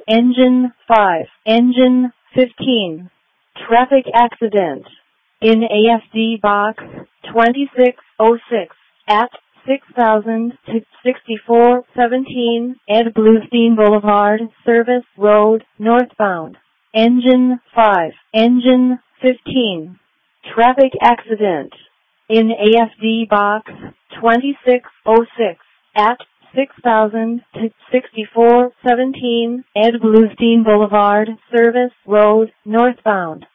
Engine 5. Engine 15. Traffic accident. In AFD box 2606 at 6000 to 6417 Ed Bluestein Boulevard, Service Road, northbound. Engine 5. Engine 15. Traffic accident. In AFD box 2606 at 6000 to 6417 Ed Bluestein Boulevard, Service Road, northbound.